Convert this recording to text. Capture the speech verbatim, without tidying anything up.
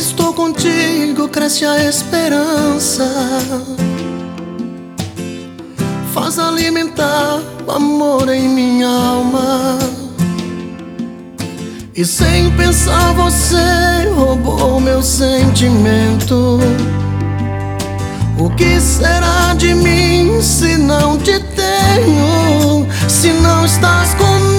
estou contigo, cresce a esperança. Faz alimentar o amor em minha alma. E sem pensar você roubou meu sentimento. O que será de mim se não te tenho? Se não estás comigo?